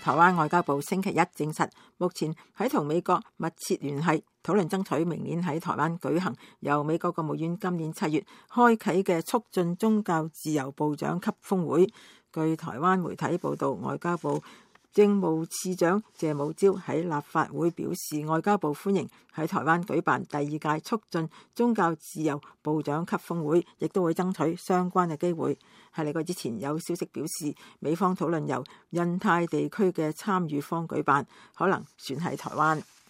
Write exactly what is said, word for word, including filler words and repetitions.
台灣外交部星期一證實，目前喺同美國密切聯繫，討論爭取明年喺台灣舉行由美國國務院今年七月開啟嘅促進宗教自由部長級峰會。據台灣媒體報道，外交部政務次長謝武朝喺立法會表示，外交部歡迎喺台灣舉辦第二屆促進宗教自由部長級峰會，亦都會爭取相關嘅機會。喺呢個之前，有消息表示，美方討論由印太地區嘅參與方舉辦，可能選喺台灣。